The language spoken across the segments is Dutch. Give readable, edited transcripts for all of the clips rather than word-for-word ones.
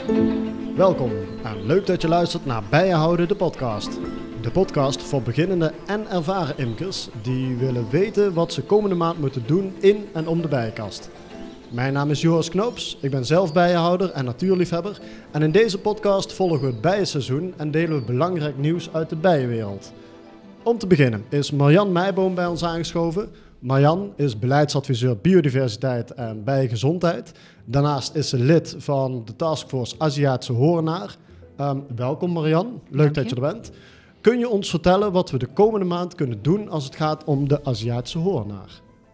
Welkom en leuk dat je luistert naar Bijenhouden de podcast. De podcast voor beginnende en ervaren imkers die willen weten wat ze komende maand moeten doen in en om de bijenkast. Mijn naam is Joris Knoops, ik ben zelf bijenhouder en natuurliefhebber en in deze podcast volgen we het bijenseizoen en delen we belangrijk nieuws uit de bijenwereld. Om te beginnen is Marjan Meijboom bij ons aangeschoven. Marjan is beleidsadviseur biodiversiteit en bijengezondheid. Daarnaast is ze lid van de taskforce Aziatische Hoornaar. Welkom Marjan, leuk dat je er bent. Kun je ons vertellen wat we de komende maand kunnen doen als het gaat om de Aziatische hoornaar?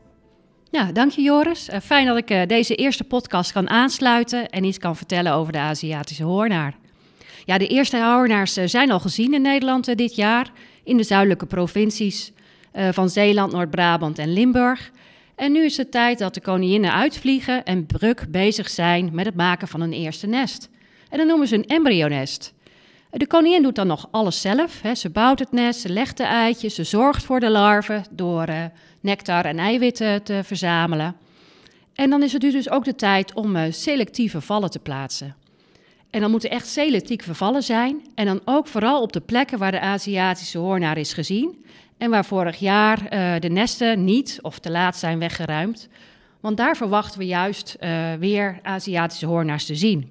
Ja, dank je Joris. Fijn dat ik deze eerste podcast kan aansluiten en iets kan vertellen over de Aziatische hoornaar. Ja, de eerste hoornaars zijn al gezien in Nederland dit jaar in de zuidelijke provincies van Zeeland, Noord-Brabant en Limburg. En nu is het tijd dat de koninginnen uitvliegen en druk bezig zijn met het maken van een eerste nest. En dat noemen ze een embryonest. De koningin doet dan nog alles zelf. Ze bouwt het nest, ze legt de eitjes, ze zorgt voor de larven door nectar en eiwitten te verzamelen. En dan is het dus ook de tijd om selectieve vallen te plaatsen. En dan moeten echt selectieve vallen zijn. En dan ook vooral op de plekken waar de Aziatische hoornaar is gezien. En waar vorig jaar de nesten niet of te laat zijn weggeruimd. Want daar verwachten we juist weer Aziatische hoornaars te zien.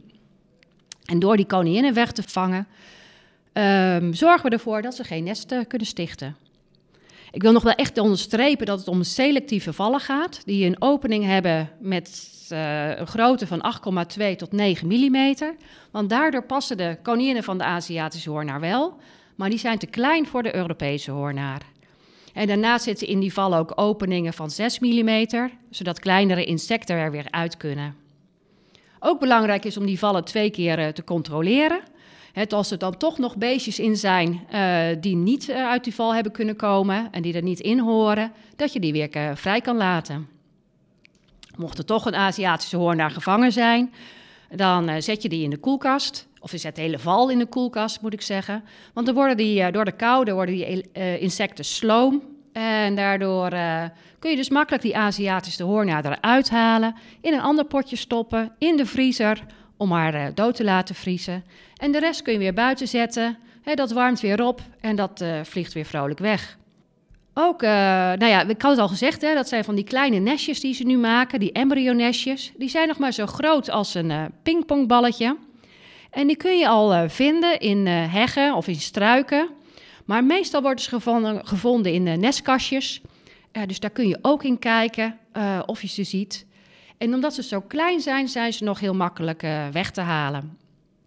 En door die koninginnen weg te vangen, zorgen we ervoor dat ze geen nesten kunnen stichten. Ik wil nog wel echt onderstrepen dat het om selectieve vallen gaat, die een opening hebben met een grootte van 8,2 tot 9 mm. Want daardoor passen de koninginnen van de Aziatische hoornaar wel, maar die zijn te klein voor de Europese hoornaar. En daarnaast zitten in die vallen ook openingen van 6 mm, zodat kleinere insecten er weer uit kunnen. Ook belangrijk is om die vallen 2 keer te controleren. Als er dan toch nog beestjes in zijn die niet uit die val hebben kunnen komen en die er niet in horen, dat je die weer vrij kan laten. Mocht er toch een Aziatische hoornaar gevangen zijn, dan zet je die in de koelkast. Of je zet de hele val in de koelkast, moet ik zeggen. Want dan worden die, door de kou worden die insecten sloom. En daardoor kun je dus makkelijk die Aziatische hoornaar eruit halen, in een ander potje stoppen, in de vriezer, om haar dood te laten vriezen. En de rest kun je weer buiten zetten. Dat warmt weer op en dat vliegt weer vrolijk weg. Ook, ik had het al gezegd, dat zijn van die kleine nestjes die ze nu maken, die embryonestjes. Die zijn nog maar zo groot als een pingpongballetje. En die kun je al vinden in heggen of in struiken. Maar meestal worden ze gevonden in nestkastjes. Dus daar kun je ook in kijken of je ze ziet. En omdat ze zo klein zijn, zijn ze nog heel makkelijk weg te halen.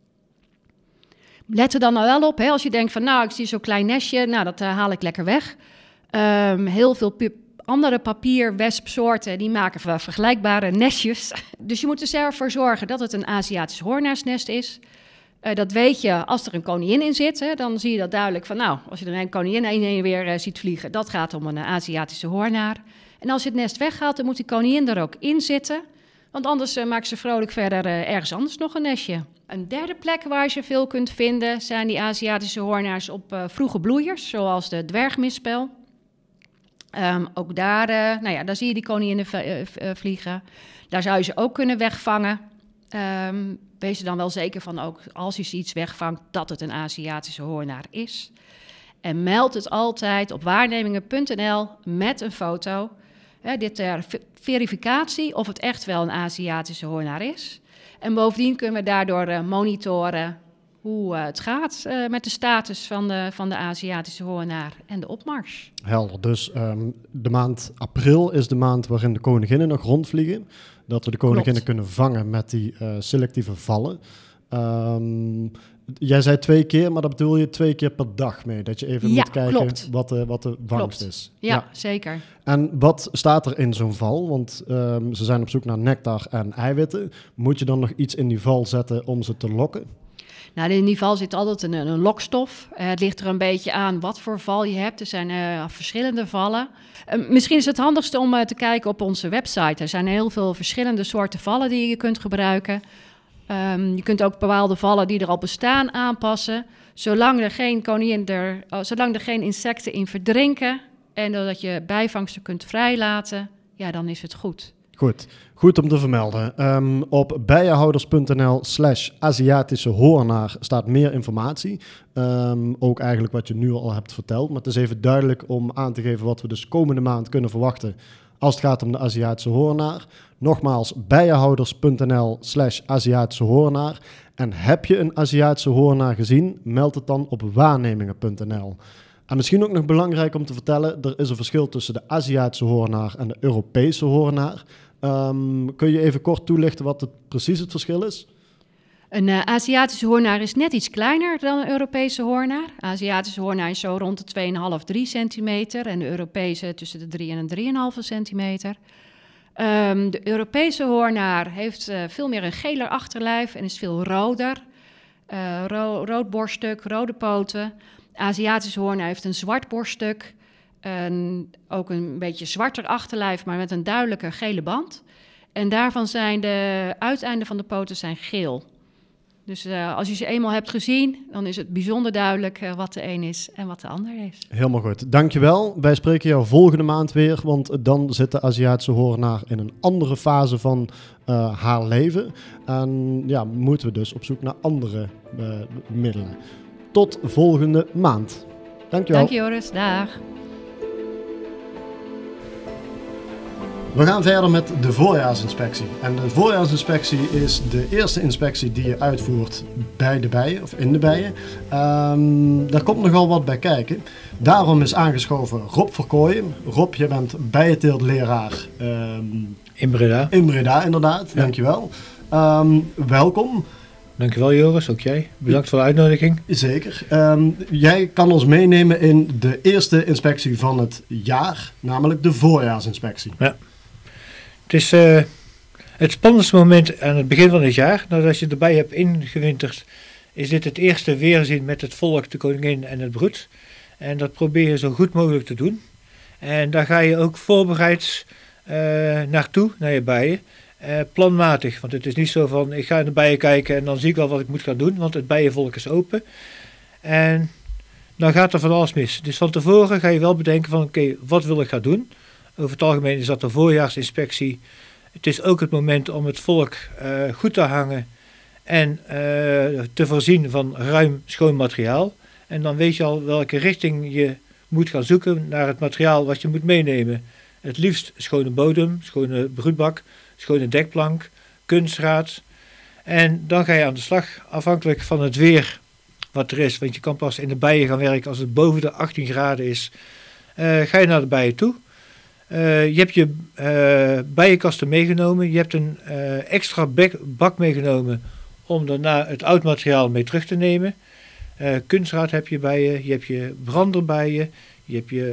Let er dan wel op, als je denkt van ik zie zo'n klein nestje, dat haal ik lekker weg. Heel veel andere papierwespsoorten die maken vergelijkbare nestjes. Dus je moet er zelf voor zorgen dat het een Aziatisch hoornaarsnest is. Dat weet je als er een koningin in zit. Dan zie je dat duidelijk van als je er een koningin heen en weer ziet vliegen, dat gaat om een Aziatische hoornaar. En als je het nest weghaalt, dan moet die koningin er ook in zitten. Want anders maakt ze vrolijk verder ergens anders nog een nestje. Een derde plek waar je ze veel kunt vinden zijn die Aziatische hoornaars op vroege bloeiers, zoals de dwergmispel. Ook daar, daar zie je die koninginnen vliegen. Daar zou je ze ook kunnen wegvangen. Wees er dan wel zeker van, ook als je iets wegvangt, dat het een Aziatische hoornaar is. En meld het altijd op waarnemingen.nl met een foto. Dit ter verificatie of het echt wel een Aziatische hoornaar is. En bovendien kunnen we daardoor monitoren hoe het gaat met de status van de Aziatische hoornaar en de opmars. Helder, dus de maand april is de maand waarin de koninginnen nog rondvliegen. Dat we de koninginnen kunnen vangen met die selectieve vallen. Jij zei 2 keer, maar dat bedoel je 2 keer per dag mee. Dat je even moet kijken wat de vangst is. Ja, zeker. En wat staat er in zo'n val? Want ze zijn op zoek naar nectar en eiwitten. Moet je dan nog iets in die val zetten om ze te lokken? In die val zit altijd een lokstof. Het ligt er een beetje aan wat voor val je hebt. Er zijn verschillende vallen. Misschien is het handigste om te kijken op onze website. Er zijn heel veel verschillende soorten vallen die je kunt gebruiken. Je kunt ook bepaalde vallen die er al bestaan aanpassen. Zolang er geen insecten in verdrinken en dat je bijvangsten kunt vrijlaten, dan is het goed. Goed om te vermelden. Op bijenhouders.nl/Aziatische hoornaar staat meer informatie. Ook eigenlijk wat je nu al hebt verteld. Maar het is even duidelijk om aan te geven wat we dus komende maand kunnen verwachten als het gaat om de Aziatische hoornaar. Nogmaals, bijenhouders.nl/Aziatische hoornaar. En heb je een Aziatische hoornaar gezien, meld het dan op waarnemingen.nl. En misschien ook nog belangrijk om te vertellen, er is een verschil tussen de Aziatische hoornaar en de Europese hoornaar. Kun je even kort toelichten wat precies het verschil is? Een Aziatische hoornaar is net iets kleiner dan een Europese hoornaar. De Aziatische hoornaar is zo rond de 2,5-3 centimeter en de Europese tussen de 3 en 3,5 centimeter. De Europese hoornaar heeft veel meer een geler achterlijf en is veel roder. Rood borststuk, rode poten. De Aziatische hoornaar heeft een zwart borststuk. Ook een beetje zwarter achterlijf, maar met een duidelijke gele band. En daarvan zijn de uiteinden van de poten zijn geel. Dus als je ze eenmaal hebt gezien, dan is het bijzonder duidelijk wat de een is en wat de ander is. Helemaal goed, dankjewel. Wij spreken jou volgende maand weer, want dan zit de Aziatische hoornaar in een andere fase van haar leven. En ja, moeten we dus op zoek naar andere middelen. Tot volgende maand. Dankjewel. Dank je, Joris. Dag. We gaan verder met de voorjaarsinspectie. En de voorjaarsinspectie is de eerste inspectie die je uitvoert bij de bijen of in de bijen. Daar komt nogal wat bij kijken. Daarom is aangeschoven Rob Verkooyen. Rob, je bent bijenteeltleraar in Breda. In Breda, inderdaad. Ja. Dankjewel. Welkom. Dankjewel Joris, ook jij. Bedankt voor de uitnodiging. Zeker. Jij kan ons meenemen in de eerste inspectie van het jaar, namelijk de voorjaarsinspectie. Ja. Het is het spannendste moment aan het begin van het jaar. Nadat je erbij hebt ingewinterd, is dit het eerste weerzien met het volk, de koningin en het broed. En dat probeer je zo goed mogelijk te doen. En daar ga je ook voorbereid naartoe, naar je bijen. Planmatig, want het is niet zo van ik ga in de bijen kijken en dan zie ik wel wat ik moet gaan doen, want het bijenvolk is open. En dan gaat er van alles mis. Dus van tevoren ga je wel bedenken van oké, wat wil ik gaan doen? Over het algemeen is dat de voorjaarsinspectie. Het is ook het moment om het volk goed te hangen en te voorzien van ruim schoon materiaal. En dan weet je al welke richting je moet gaan zoeken naar het materiaal wat je moet meenemen. Het liefst schone bodem, schone broedbak, schone dekplank, kunstgraad. En dan ga je aan de slag, afhankelijk van het weer wat er is. Want je kan pas in de bijen gaan werken als het boven de 18 graden is. Ga je naar de bijen toe. Je hebt je bijenkasten meegenomen. Je hebt een extra bak meegenomen om daarna het oud materiaal mee terug te nemen. Kunstgraad heb je bij je. Je hebt je brander bij je. Je hebt je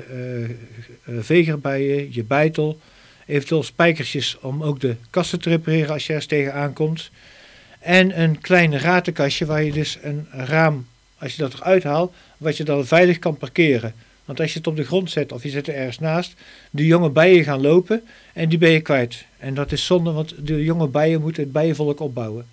veger bij je. Je bijtel. Eventueel spijkertjes om ook de kasten te repareren als je er eens tegenaan komt. En een klein ratenkastje waar je dus een raam, als je dat eruit haalt, wat je dan veilig kan parkeren. Want als je het op de grond zet of je zet er ergens naast, de jonge bijen gaan lopen en die ben je kwijt. En dat is zonde, want de jonge bijen moeten het bijenvolk opbouwen.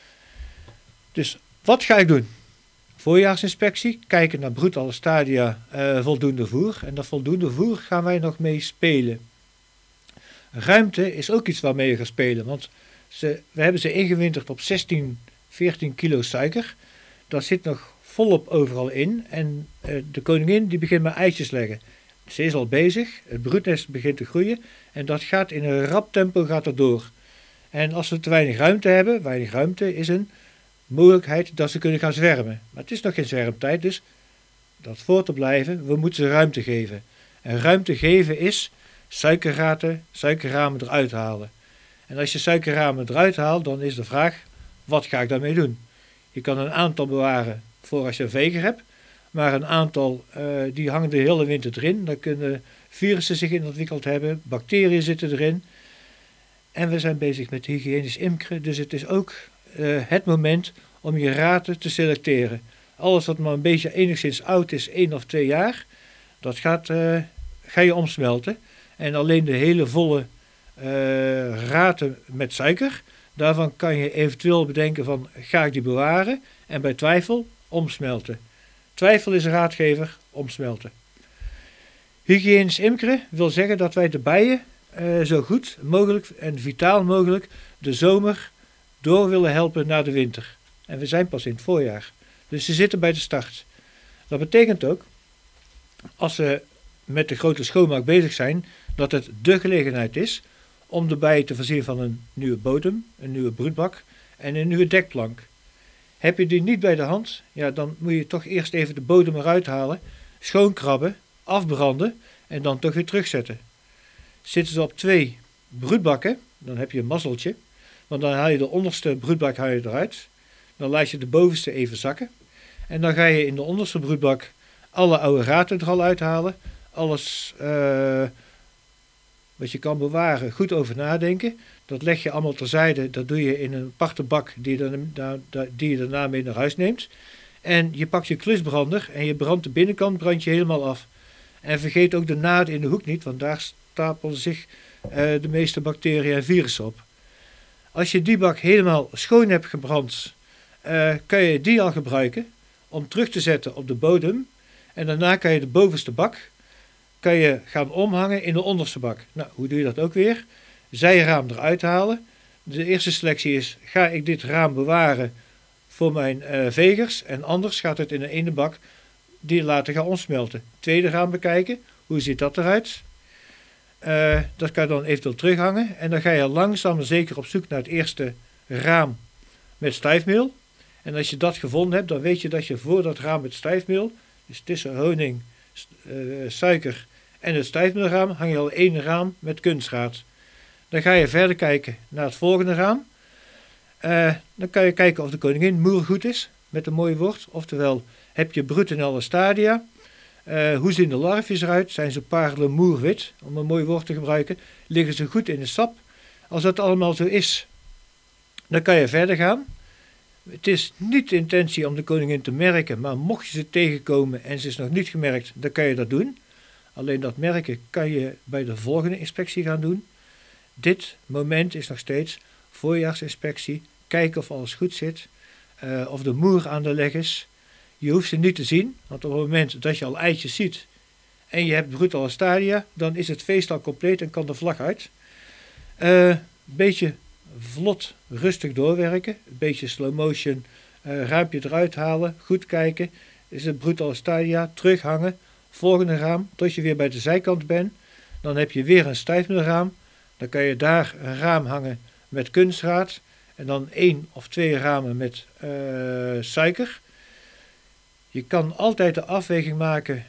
Dus wat ga ik doen? Voorjaarsinspectie, kijken naar broed alle stadia, voldoende voer. En dat voldoende voer gaan wij nog mee spelen. Ruimte is ook iets waarmee je gaat spelen, want we hebben ze ingewinterd op 14 kilo suiker. Dat zit nog volop overal in en de koningin die begint met eitjes leggen. Ze is al bezig, het broednest begint te groeien en dat gaat in een rap tempo gaat er door. En als we te weinig ruimte is een mogelijkheid dat ze kunnen gaan zwermen. Maar het is nog geen zwermtijd, dus dat voor te blijven, we moeten ze ruimte geven. En ruimte geven is suikerramen eruit halen. En als je suikerramen eruit haalt, dan is de vraag, wat ga ik daarmee doen? Je kan een aantal bewaren voor als je een veger hebt, maar een aantal die hangen de hele winter erin. Dan kunnen virussen zich in ontwikkeld hebben, bacteriën zitten erin. En we zijn bezig met hygiënisch imkeren, dus het is ook het moment om je raten te selecteren. Alles wat maar een beetje enigszins oud is, 1 of 2 jaar, dat ga je omsmelten. En alleen de hele volle raten met suiker, daarvan kan je eventueel bedenken van, ga ik die bewaren? En bij twijfel, omsmelten. Twijfel is een raadgever, omsmelten. Hygiënisch imkeren wil zeggen dat wij de bijen zo goed mogelijk en vitaal mogelijk de zomer door willen helpen naar de winter. En we zijn pas in het voorjaar. Dus ze zitten bij de start. Dat betekent ook, als ze met de grote schoonmaak bezig zijn, dat het de gelegenheid is om de bijen te voorzien van een nieuwe bodem, een nieuwe broedbak en een nieuwe dekplank. Heb je die niet bij de hand, ja, dan moet je toch eerst even de bodem eruit halen, schoonkrabben, afbranden en dan toch weer terugzetten. Zitten ze op 2 broedbakken, dan heb je een mazzeltje, want dan haal je de onderste broedbak eruit, dan laat je de bovenste even zakken en dan ga je in de onderste broedbak alle oude raten er al uithalen, alles wat je kan bewaren, goed over nadenken. Dat leg je allemaal terzijde, dat doe je in een aparte bak die je daarna mee naar huis neemt. En je pakt je klusbrander en je brandt de binnenkant je helemaal af. En vergeet ook de naden in de hoek niet, want daar stapelen zich de meeste bacteriën en virussen op. Als je die bak helemaal schoon hebt gebrand, kan je die al gebruiken om terug te zetten op de bodem. En daarna kan je de bovenste bak gaan omhangen in de onderste bak. Nou, hoe doe je dat ook weer? Zijraam eruit halen. De eerste selectie is, ga ik dit raam bewaren voor mijn vegers? En anders gaat het in een ene bak die laten gaan omsmelten. Tweede raam bekijken, hoe ziet dat eruit? Dat kan je dan eventueel terughangen. En dan ga je langzaam maar zeker op zoek naar het eerste raam met stijfmeel. En als je dat gevonden hebt, dan weet je dat je voor dat raam met stijfmeel, dus tussen honing, suiker en het stijfmeelraam, hang je al 1 raam met kunstgraad. Dan ga je verder kijken naar het volgende raam. Dan kan je kijken of de koningin moer goed is, met een mooie wort. Oftewel, heb je broed in alle stadia. Hoe zien de larfjes eruit? Zijn ze parelemoerwit, om een mooi woord te gebruiken? Liggen ze goed in de sap? Als dat allemaal zo is, dan kan je verder gaan. Het is niet de intentie om de koningin te merken, maar mocht je ze tegenkomen en ze is nog niet gemerkt, dan kan je dat doen. Alleen dat merken kan je bij de volgende inspectie gaan doen. Dit moment is nog steeds voorjaarsinspectie. Kijken of alles goed zit. Of de moer aan de leg is. Je hoeft ze niet te zien, want op het moment dat je al eitjes ziet en je hebt broed alle stadia, dan is het feest al compleet en kan de vlag uit. Beetje vlot, rustig doorwerken. Een beetje slow motion, raampje eruit halen, goed kijken. Is het broed alle stadia, terughangen. Volgende raam, tot je weer bij de zijkant bent. Dan heb je weer een stijfmeelraam. Dan kan je daar een raam hangen met kunstgraad. En dan 1 of 2 ramen met suiker. Je kan altijd de afweging maken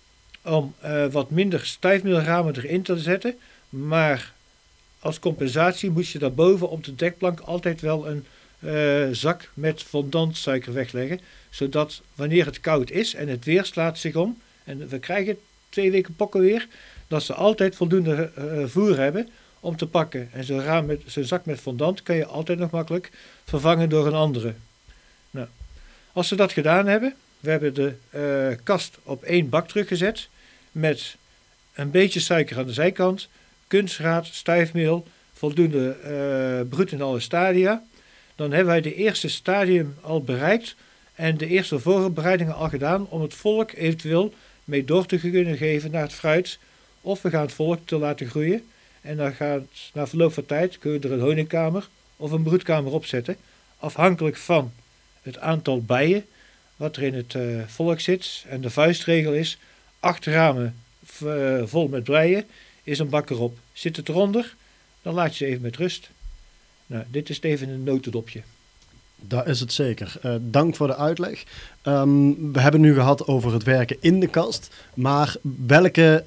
om wat minder stijfmeelramen erin te zetten. Maar als compensatie moet je daarboven op de dekplank altijd wel een zak met fondant suiker wegleggen. Zodat wanneer het koud is en het weer slaat zich om, en we krijgen 2 weken pokken weer, dat ze altijd voldoende voer hebben om te pakken. En zo'n zak met fondant kan je altijd nog makkelijk vervangen door een andere. Nou, als ze dat gedaan hebben, we hebben de kast op 1 bak teruggezet met een beetje suiker aan de zijkant, kunstgraad, stijfmeel, voldoende broed in alle stadia. Dan hebben wij de eerste stadium al bereikt en de eerste voorbereidingen al gedaan om het volk eventueel mee door te kunnen geven naar het fruit. Of we gaan het volk te laten groeien en dan gaat na verloop van tijd kun je er een honingkamer of een broedkamer opzetten. Afhankelijk van het aantal bijen wat er in het volk zit. En de vuistregel is 8 ramen vol met bijen is een bak erop. Zit het eronder, dan laat je ze even met rust. Nou, dit is even een notendopje. Dat is het zeker. Dank voor de uitleg. We hebben nu gehad over het werken in de kast. Maar welke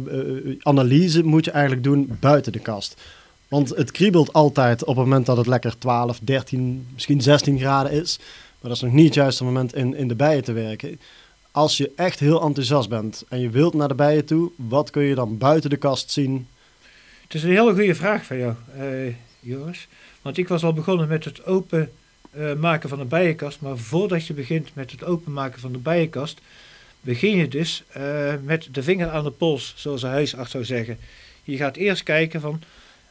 analyse moet je eigenlijk doen buiten de kast? Want het kriebelt altijd op het moment dat het lekker 12, 13, misschien 16 graden is. Maar dat is nog niet het juiste moment in de bijen te werken. Als je echt heel enthousiast bent en je wilt naar de bijen toe, wat kun je dan buiten de kast zien? Het is een hele goede vraag van jou, Joris. Want ik was al begonnen met het open maken van de bijenkast. Maar voordat je begint met het openmaken van de bijenkast, begin je dus met de vinger aan de pols, zoals een huisarts zou zeggen. Je gaat eerst kijken van,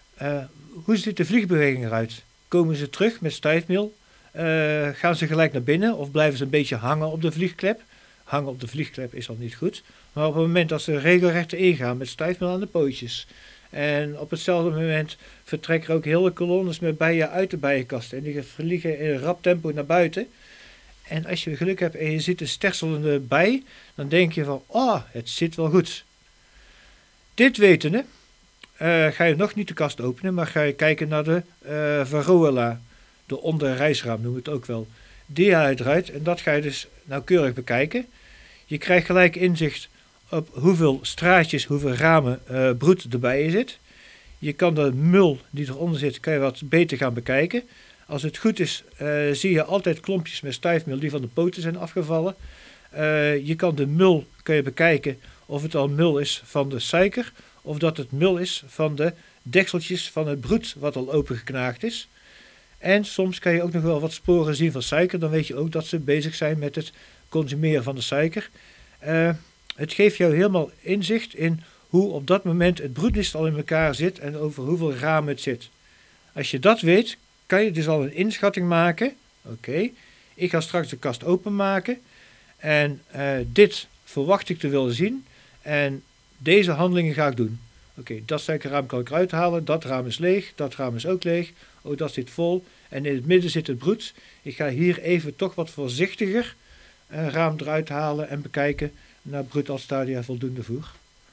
hoe ziet de vliegbeweging eruit? Komen ze terug met stijfmeel? Gaan ze gelijk naar binnen of blijven ze een beetje hangen op de vliegklep? Hangen op de vliegklep is al niet goed. Maar op het moment dat ze regelrecht ingaan met stijfmeel aan de pootjes, En op hetzelfde moment vertrekken er ook hele kolonnes met bijen uit de bijenkast. En die vliegen in een rap tempo naar buiten. En als je geluk hebt en je ziet een sterselende bij, dan denk je van, het zit wel goed. Dit wetende, ga je nog niet de kast openen, maar ga je kijken naar de varroa, de onderrijsraam noemen we het ook wel. Die haal je eruit en dat ga je dus nauwkeurig bekijken. Je krijgt gelijk inzicht op hoeveel straatjes, hoeveel ramen broed erbij in zit. Je kan de mul die eronder zit, kan je wat beter gaan bekijken. Als het goed is, zie je altijd klompjes met stuifmeel die van de poten zijn afgevallen. Je kan de mul bekijken of het al mul is van de suiker, of dat het mul is van de dekseltjes van het broed wat al opengeknaagd is. En soms kan je ook nog wel wat sporen zien van suiker. Dan weet je ook dat ze bezig zijn met het consumeren van de suiker. Het geeft jou helemaal inzicht in hoe op dat moment het broednest al in elkaar zit en over hoeveel ramen het zit. Als je dat weet, kan je dus al een inschatting maken. Oké, ik ga straks de kast openmaken en dit verwacht ik te willen zien en deze handelingen ga ik doen. Oké, dat suikerraam kan ik eruit halen, dat raam is leeg, dat raam is ook leeg, dat zit vol en in het midden zit het broed. Ik ga hier even toch wat voorzichtiger een raam eruit halen en bekijken naar broed als stadia voldoende voer.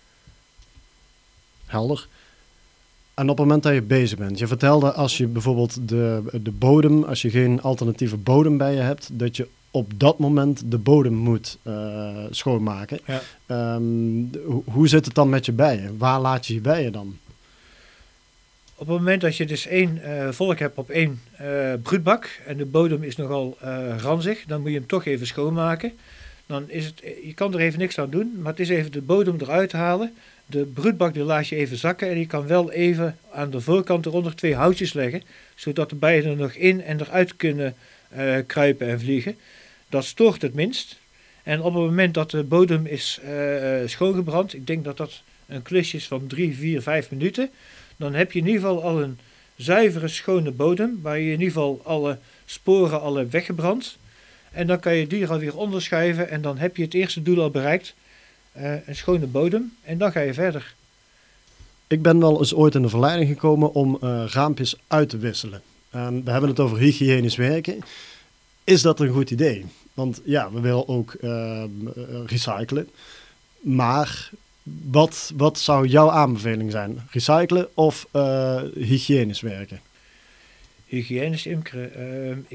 Helder. En op het moment dat je bezig bent, je vertelde als je bijvoorbeeld de bodem, als je geen alternatieve bodem bij je hebt, dat je op dat moment de bodem moet schoonmaken. Ja. Hoe zit het dan met je bijen? Waar laat je bijen dan? Op het moment dat je dus één volk hebt op één broedbak en de bodem is nogal ranzig, dan moet je hem toch even schoonmaken. Dan is het, je kan er even niks aan doen, maar het is even de bodem eruit halen. De broedbak die laat je even zakken en je kan wel even aan de voorkant eronder 2 houtjes leggen, zodat de bijen er nog in en eruit kunnen kruipen en vliegen. Dat stoort het minst. En op het moment dat de bodem is schoongebrand, ik denk dat dat een klusje is van 3, 4, 5 minuten, dan heb je in ieder geval al een zuivere, schone bodem, waar je in ieder geval alle sporen al hebt weggebrand. En dan kan je die er alweer onderschuiven en dan heb je het eerste doel al bereikt. Een schone bodem en dan ga je verder. Ik ben wel eens ooit in de verleiding gekomen om raampjes uit te wisselen. We hebben het over hygiënisch werken. Is dat een goed idee? Want ja, we willen ook recyclen. Maar wat zou jouw aanbeveling zijn? Recyclen of hygiënisch werken? Hygiënisch imkeren.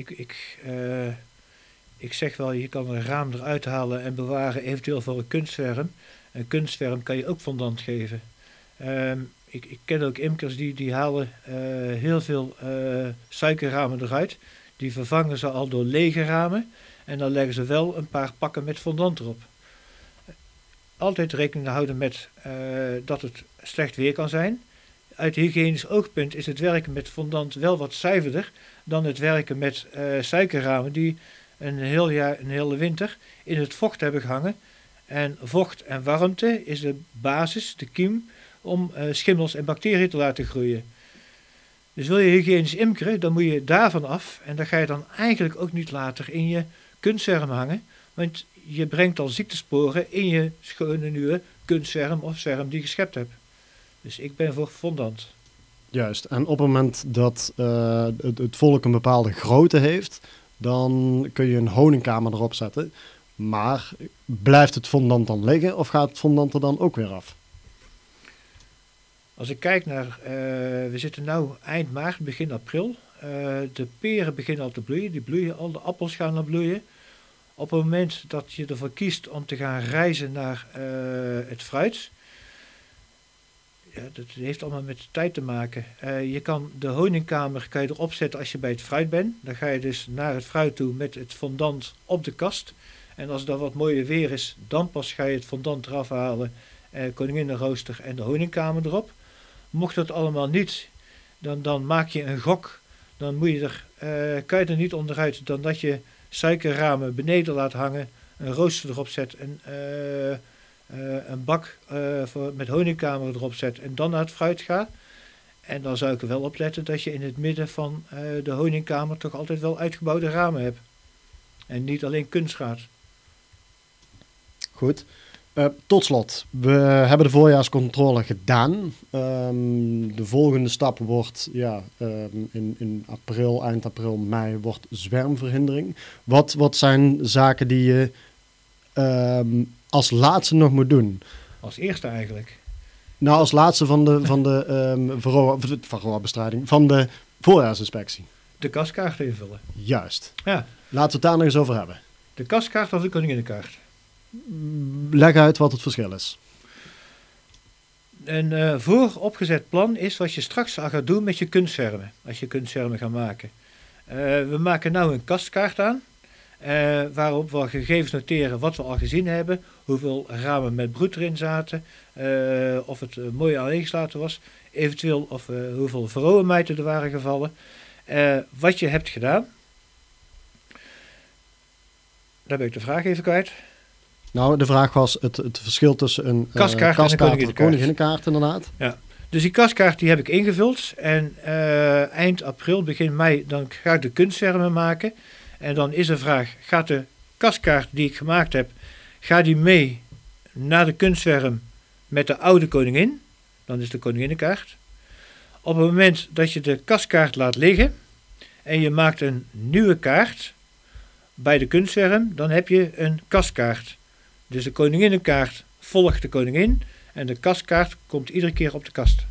Ik zeg wel, je kan een raam eruit halen en bewaren, eventueel voor een kunstverm. Een kunstverm kan je ook fondant geven. Ik ken ook imkers die halen heel veel suikerramen eruit. Die vervangen ze al door lege ramen. En dan leggen ze wel een paar pakken met fondant erop. Altijd rekening houden met dat het slecht weer kan zijn. Uit hygiënisch oogpunt is het werken met fondant wel wat zuiverder dan het werken met suikerramen die een heel jaar, een hele winter in het vocht hebben gehangen. En vocht en warmte is de basis, de kiem, om schimmels en bacteriën te laten groeien. Dus wil je hygiënisch imkeren, dan moet je daarvan af. En dat ga je dan eigenlijk ook niet later in je kunstverm hangen. Want je brengt al ziektesporen in je schone nieuwe kunstverm of zwerm die je geschept hebt. Dus ik ben voor fondant. Juist, en op het moment dat het volk een bepaalde grootte heeft, dan kun je een honingkamer erop zetten. Maar blijft het fondant dan liggen of gaat het fondant er dan ook weer af? Als ik kijk naar, we zitten nu eind maart, begin april. De peren beginnen al te bloeien, die bloeien al, de appels gaan al bloeien. Op het moment dat je ervoor kiest om te gaan reizen naar het fruit, ja, dat heeft allemaal met de tijd te maken. Je kan de honingkamer kan je erop zetten als je bij het fruit bent. Dan ga je dus naar het fruit toe met het fondant op de kast. En als dat wat mooier weer is, dan pas ga je het fondant eraf halen, koninginnenrooster en de honingkamer erop. Mocht dat allemaal niet, dan maak je een gok. Dan moet je kan je er niet onderuit dan dat je suikerramen beneden laat hangen, een rooster erop zet, een bak met honingkamer erop zet en dan naar het fruit gaat. En dan zou ik er wel op letten dat je in het midden van de honingkamer toch altijd wel uitgebouwde ramen hebt. En niet alleen kunstgaat. Goed. Tot slot, we hebben de voorjaarscontrole gedaan. De volgende stap wordt in april, eind april, mei, wordt zwermverhindering. Wat zijn zaken die je als laatste nog moet doen? Als eerste eigenlijk. Nou, als laatste van de varroa-bestrijding, van de voorjaarsinspectie. De kaskaart invullen. Juist. Ja. Laten we het daar nog eens over hebben. De kaskaart of de koninginnenkaart? Leg uit wat het verschil is. Een vooropgezet plan is wat je straks al gaat doen met je kunstzwermen. Als je kunstzwermen gaat maken. We maken nu een kastkaart aan. Waarop we gegevens noteren wat we al gezien hebben. Hoeveel ramen met broed erin zaten. Of het mooi aaneengesloten was. Eventueel hoeveel varroamijten er waren gevallen. Wat je hebt gedaan. Daar ben ik de vraag even kwijt. Nou, de vraag was het verschil tussen een kaskaart en een koninginnenkaart, inderdaad. Ja. Dus die kaskaart die heb ik ingevuld. En eind april, begin mei, dan ga ik de kunstzwermen maken. En dan is de vraag, gaat de kaskaart die ik gemaakt heb, gaat die mee naar de kunstzwerm met de oude koningin? Dan is de koninginnenkaart. Op het moment dat je de kaskaart laat liggen en je maakt een nieuwe kaart bij de kunstzwerm, dan heb je een kaskaart. Dus de koninginnenkaart volgt de koningin en de kaskaart komt iedere keer op de kast.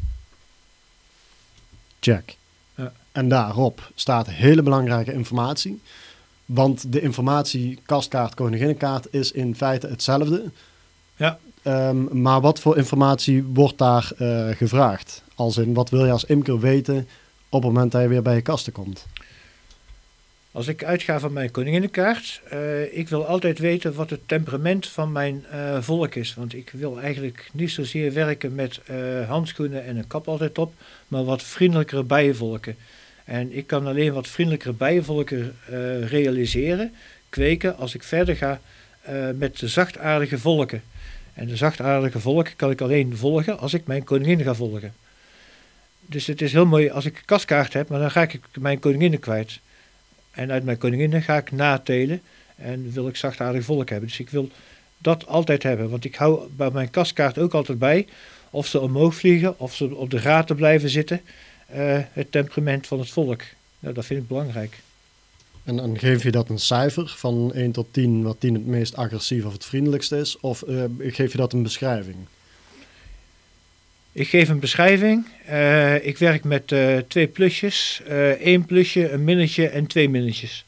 Check. Ja. En daarop staat hele belangrijke informatie. Want de informatie kastkaart, koninginnenkaart is in feite hetzelfde. Ja. Maar wat voor informatie wordt daar gevraagd? Als in, wat wil je als imker weten op het moment dat je weer bij je kasten komt? Als ik uitga van mijn koninginnenkaart, ik wil altijd weten wat het temperament van mijn volk is. Want ik wil eigenlijk niet zozeer werken met handschoenen en een kap altijd op, maar wat vriendelijkere bijenvolken. En ik kan alleen wat vriendelijkere bijenvolken realiseren, kweken, als ik verder ga met de zachtaardige volken. En de zachtaardige volken kan ik alleen volgen als ik mijn koningin ga volgen. Dus het is heel mooi als ik een kaskaart heb, maar dan ga ik mijn koninginnen kwijt. En uit mijn koninginnen ga ik natelen en wil ik zachtaardig volk hebben. Dus ik wil dat altijd hebben, want ik hou bij mijn kaskaart ook altijd bij of ze omhoog vliegen, of ze op de raten blijven zitten. Het temperament van het volk, nou, dat vind ik belangrijk. En dan geef je dat een cijfer van 1 tot 10, wat 10 het meest agressief of het vriendelijkst is? Of geef je dat een beschrijving? Ik geef een beschrijving. Ik werk met 2 plusjes, 1 plusje, een minnetje en 2 minnetjes.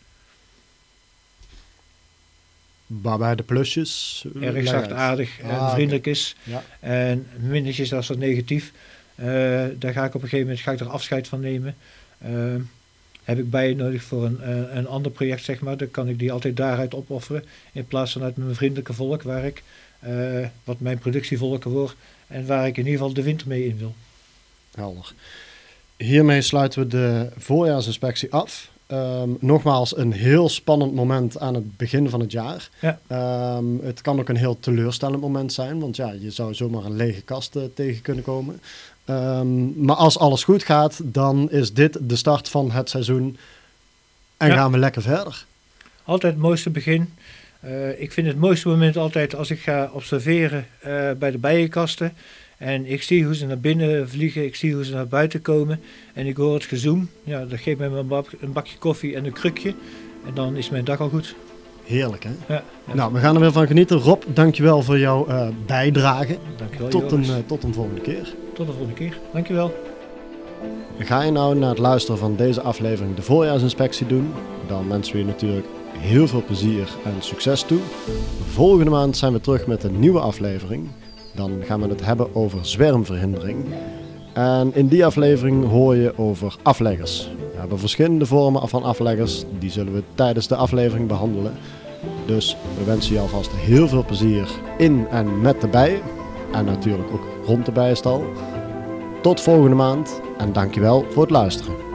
Waarbij de plusjes erg zachtaardig en vriendelijk is. Ja. En minnetjes, dat is wat negatief. Daar ga ik op een gegeven moment er afscheid van nemen. Heb ik bijen nodig voor een ander project, zeg maar, dan kan ik die altijd daaruit opofferen. In plaats van uit mijn vriendelijke volk, waar ik wat mijn productievolken wordt en waar ik in ieder geval de winter mee in wil. Helder. Hiermee sluiten we de voorjaarsinspectie af. Nogmaals, een heel spannend moment aan het begin van het jaar. Ja. Het kan ook een heel teleurstellend moment zijn, want ja, je zou zomaar een lege kast tegen kunnen komen. Maar als alles goed gaat, dan is dit de start van het seizoen en gaan we lekker verder. Altijd het mooiste begin. Ik vind het mooiste moment altijd als ik ga observeren bij de bijenkasten. En ik zie hoe ze naar binnen vliegen, ik zie hoe ze naar buiten komen. En ik hoor het gezoem. Ja, dat geeft mij een bakje koffie en een krukje. En dan is mijn dag al goed. Heerlijk, hè? Ja. Nou, we gaan er weer van genieten. Rob, dankjewel voor jouw bijdrage. Dankjewel, tot een volgende keer. Tot de volgende keer. Dankjewel. Ga je nou na het luisteren van deze aflevering de voorjaarsinspectie doen? Dan wensen we je natuurlijk heel veel plezier en succes toe. Volgende maand zijn we terug met een nieuwe aflevering. Dan gaan we het hebben over zwermverhindering. En in die aflevering hoor je over afleggers. We hebben verschillende vormen van afleggers. Die zullen we tijdens de aflevering behandelen. Dus we wensen je alvast heel veel plezier in en met de bijen. En natuurlijk ook rond de bijenstal. Tot volgende maand en dankjewel voor het luisteren.